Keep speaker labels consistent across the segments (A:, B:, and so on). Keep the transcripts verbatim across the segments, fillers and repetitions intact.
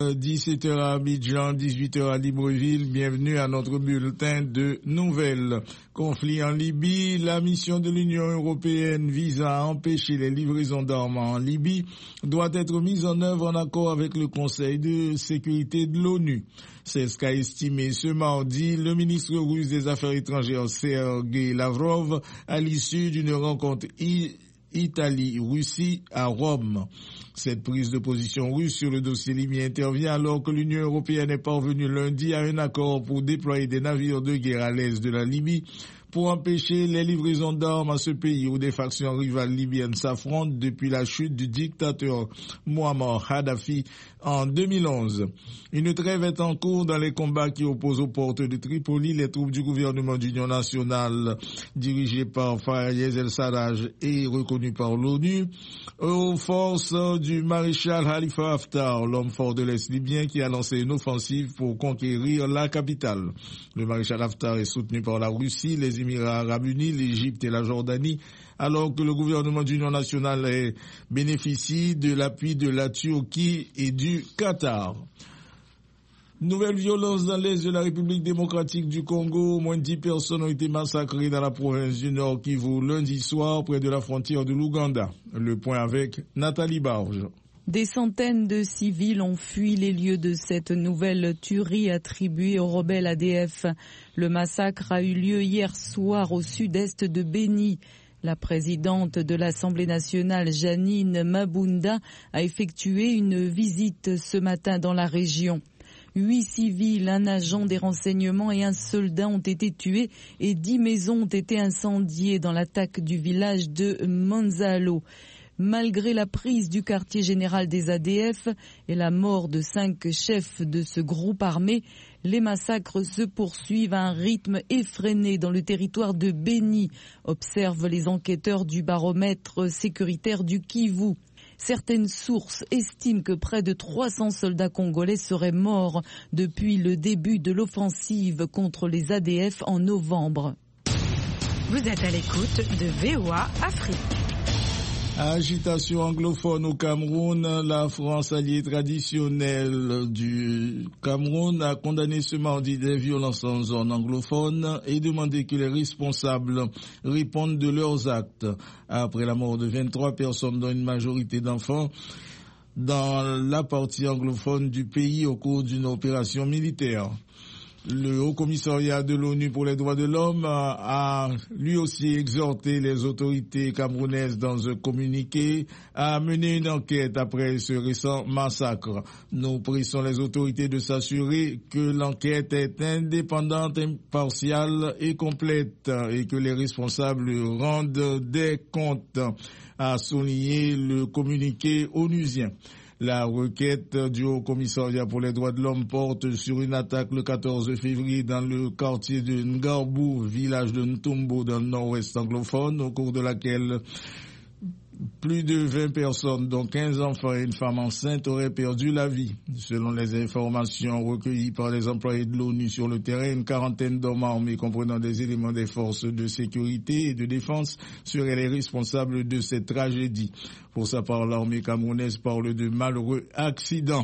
A: dix-sept heures à Abidjan, dix-huit heures à Libreville. Bienvenue à notre bulletin de nouvelles. Conflit en Libye. La mission de l'Union européenne visant à empêcher les livraisons d'armes en Libye doit être mise en œuvre en accord avec le Conseil de sécurité de l'ONU. C'est ce qu'a estimé ce mardi le ministre russe des Affaires étrangères Sergei Lavrov à l'issue d'une rencontre I- Italie-Russie à Rome. Cette prise de position russe sur le dossier libyen intervient alors que l'Union européenne est parvenue lundi à un accord pour déployer des navires de guerre à l'est de la Libye pour empêcher les livraisons d'armes à ce pays où des factions rivales libyennes s'affrontent depuis la chute du dictateur Muammar Kadhafi en deux mille onze. Une trêve est en cours dans les combats qui opposent aux portes de Tripoli les troupes du gouvernement d'union nationale dirigées par Fayez el-Sarraj et reconnues par l'ONU aux forces du maréchal Khalifa Haftar, l'homme fort de l'Est libyen qui a lancé une offensive pour conquérir la capitale. Le maréchal Haftar est soutenu par la Russie, les Émirats arabes unis, l'Égypte et la Jordanie, alors que le gouvernement d'union nationale bénéficie de l'appui de la Turquie et du Qatar. Nouvelle violence dans l'est de la République démocratique du Congo. Au moins dix personnes ont été massacrées dans la province du Nord Kivu lundi soir près de la frontière de l'Ouganda. Le point avec Nathalie Barge.
B: Des centaines de civils ont fui les lieux de cette nouvelle tuerie attribuée aux rebelles A D F. Le massacre a eu lieu hier soir au sud-est de Beni. La présidente de l'Assemblée nationale, Janine Mabunda, a effectué une visite ce matin dans la région. Huit civils, un agent des renseignements et un soldat ont été tués et dix maisons ont été incendiées dans l'attaque du village de Manzalo. Malgré la prise du quartier général des A D F et la mort de cinq chefs de ce groupe armé, les massacres se poursuivent à un rythme effréné dans le territoire de Beni, observent les enquêteurs du baromètre sécuritaire du Kivu. Certaines sources estiment que près de trois cents soldats congolais seraient morts depuis le début de l'offensive contre les A D F en novembre.
C: Vous êtes à l'écoute de V O A Afrique.
A: Agitation anglophone au Cameroun. La France, alliée traditionnelle du Cameroun, a condamné ce mardi des violences en zone anglophone et demandé que les responsables répondent de leurs actes. Après la mort de vingt-trois personnes, dont une majorité d'enfants, dans la partie anglophone du pays au cours d'une opération militaire. Le Haut-Commissariat de l'ONU pour les droits de l'homme a, a lui aussi exhorté les autorités camerounaises dans un communiqué à mener une enquête après ce récent massacre. Nous pressons les autorités de s'assurer que l'enquête est indépendante, impartiale et complète et que les responsables rendent des comptes, a souligné le communiqué onusien. La requête du Haut-Commissariat pour les droits de l'homme porte sur une attaque le quatorze février dans le quartier de Ngarbou, village de Ntombo dans le nord-ouest anglophone, au cours de laquelle plus de vingt personnes, dont quinze enfants et une femme enceinte, auraient perdu la vie. Selon les informations recueillies par les employés de l'ONU sur le terrain, une quarantaine d'hommes armés comprenant des éléments des forces de sécurité et de défense seraient les responsables de cette tragédie. Pour sa part, l'armée camerounaise parle de malheureux accidents.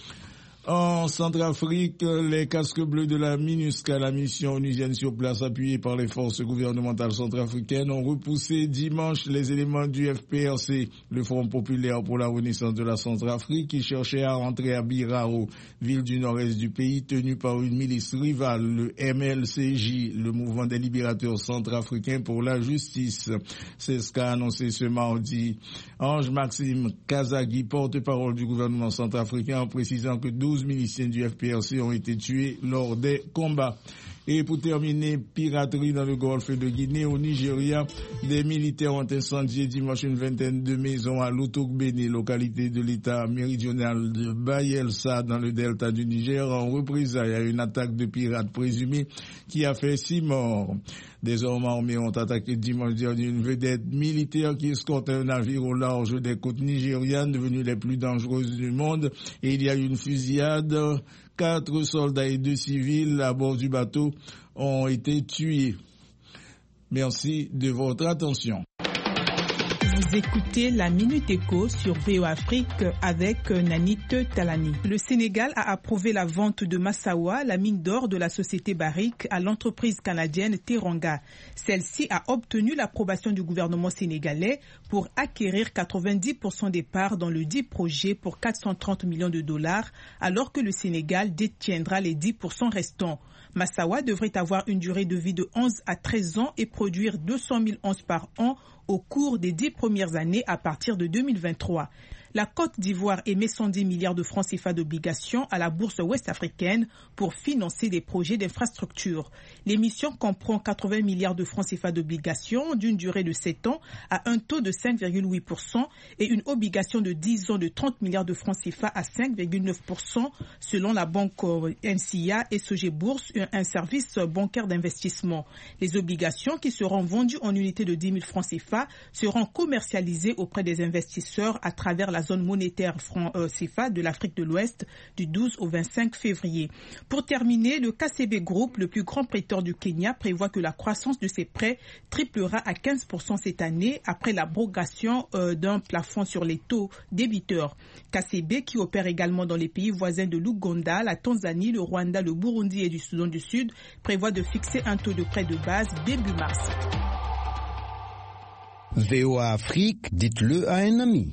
A: En Centrafrique, les casques bleus de la MINUSCA, la mission onusienne sur place appuyée par les forces gouvernementales centrafricaines, ont repoussé dimanche les éléments du F P R C, le Front populaire pour la renaissance de la Centrafrique, qui cherchait à rentrer à Birao, ville du nord-est du pays tenue par une milice rivale, le M L C J, le mouvement des libérateurs centrafricains pour la justice. C'est ce qu'a annoncé ce mardi Ange Maxime Kazagui, porte-parole du gouvernement centrafricain, en précisant que douze miliciens du F P R C ont été tués lors des combats. Et pour terminer, piraterie dans le golfe de Guinée. Au Nigeria, des militaires ont incendié dimanche une vingtaine de maisons à Lotogbene, localité de l'état méridional de Bayelsa dans le delta du Niger, en représailles à une attaque de pirates présumée qui a fait six morts. Des hommes armés ont attaqué dimanche dernier une vedette militaire qui escortait un navire au large des côtes nigérianes, devenues les plus dangereuses du monde, et il y a eu une fusillade. Quatre soldats et deux civils à bord du bateau ont été tués. Merci de votre attention.
C: Vous
D: Vous écoutez la Minute Éco sur V O A Afrique avec Nanit Talani. Le Sénégal a approuvé la vente de Massawa, la mine d'or de la société Barrick, à l'entreprise canadienne Teranga. Celle-ci a obtenu l'approbation du gouvernement sénégalais pour acquérir quatre-vingt-dix pour cent des parts dans le dit projet pour quatre cent trente millions de dollars, alors que le Sénégal détiendra les dix pour cent restants. Massawa devrait avoir une durée de vie de onze à treize ans et produire deux cent mille onces par an au cours des dix premières années à partir de deux mille vingt-trois. La Côte d'Ivoire émet cent dix milliards de francs C F A d'obligations à la bourse ouest-africaine pour financer des projets d'infrastructure. L'émission comprend quatre-vingts milliards de francs C F A d'obligations d'une durée de sept ans à un taux de cinq virgule huit pour cent et une obligation de dix ans de trente milliards de francs C F A à cinq virgule neuf pour cent selon la banque N C A et Sogé Bourse, un service bancaire d'investissement. Les obligations qui seront vendues en unités de dix mille francs C F A seront commercialisées auprès des investisseurs à travers la zone monétaire franc euh, C F A de l'Afrique de l'Ouest du douze au vingt-cinq février. Pour terminer, le K C B Group, le plus grand prêteur du Kenya, prévoit que la croissance de ses prêts triplera à quinze pour cent cette année après l'abrogation euh, d'un plafond sur les taux débiteurs. K C B, qui opère également dans les pays voisins de l'Ouganda, la Tanzanie, le Rwanda, le Burundi et du Soudan du Sud, prévoit de fixer un taux de prêt de base début mars.
E: V O A Afrique, dites-le à un ami.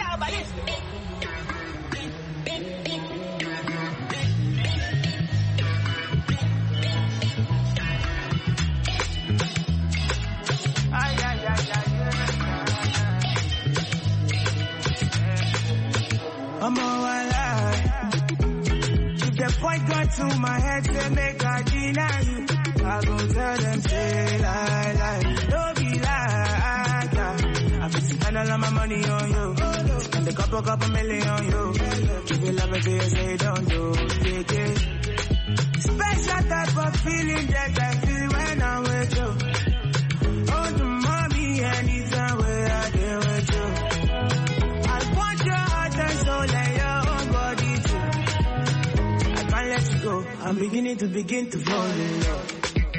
F: I'm all alive. If the point got to my head, they make I deny you. I go tell them, say lie, lie. Don't be like that. I feel spend all of my money on you. Spend a couple, couple million on you. Give you love until you say don't do. Yeah, yeah. Special type of feeling that I feel when I'm with you. Oh, the mommy, anytime where I deal with you. I want your heart and soul and your own body too. I can't let you go. I'm beginning to begin to fall in love.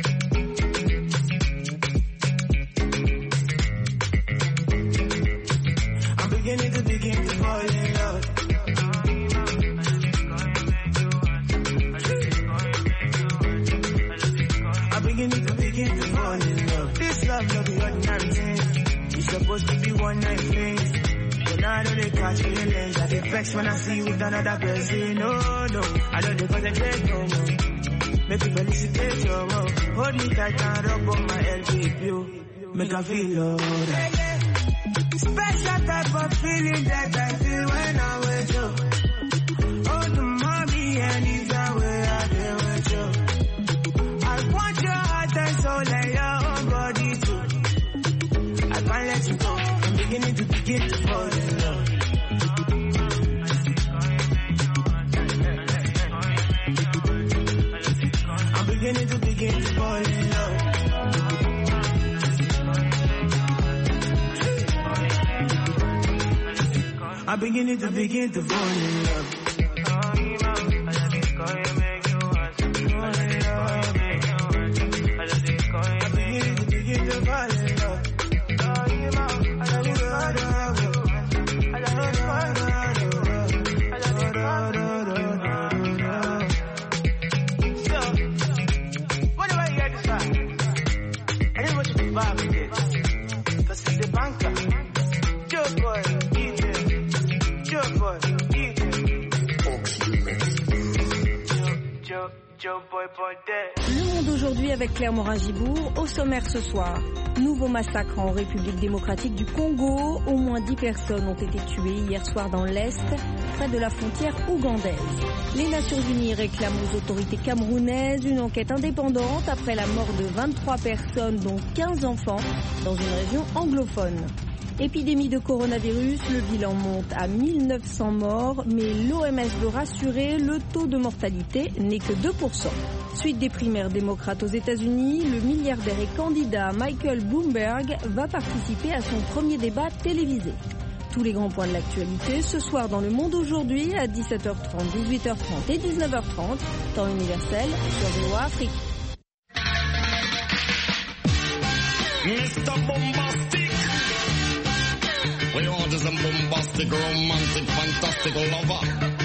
F: I'm beginning to begin to fall in love. I'm beginning to begin to fall in love. This love no be ordinary thing. It's supposed to be one night thing. But now I know they catch feelings. I get vexed when I see you with another person. No, no, I don't dey concentrate no more. Make you felicitate your love. Hold me tight and rub on my L P P. Make I feel alright. Special type of feeling that I feel when I'm with you. Oh, the mommy, anytime where I deal with you. I want your heart and soul and your own body too. I can't let you go. I'm beginning to begin to fall in love. I'm beginning to begin to fall in love. I'm beginning to begin to fall in love. I'm beginning to begin to fall in love. What do I get this far? I didn't want you to buy me this. Cause it's the banker. Joe boy.
G: Le Monde aujourd'hui avec Claire Morin-Gibourg. Au sommaire ce soir, nouveau massacre en République démocratique du Congo. Au moins dix personnes ont été tuées hier soir dans l'Est, près de la frontière ougandaise. Les Nations Unies réclament aux autorités camerounaises une enquête indépendante après la mort de vingt-trois personnes, dont quinze enfants, dans une région anglophone. Épidémie de coronavirus, le bilan monte à mille neuf cents morts, mais l'O M S veut rassurer, le taux de mortalité n'est que deux pour cent. Suite des primaires démocrates aux États-Unis, le milliardaire et candidat Michael Bloomberg va participer à son premier débat télévisé. Tous les grands points de l'actualité ce soir dans Le Monde aujourd'hui à dix-sept heures trente, dix-huit heures trente et dix-neuf heures trente, temps universel sur V O A Afrique.
H: mister Bombastic. is a bombastic, romantic, fantastic lover.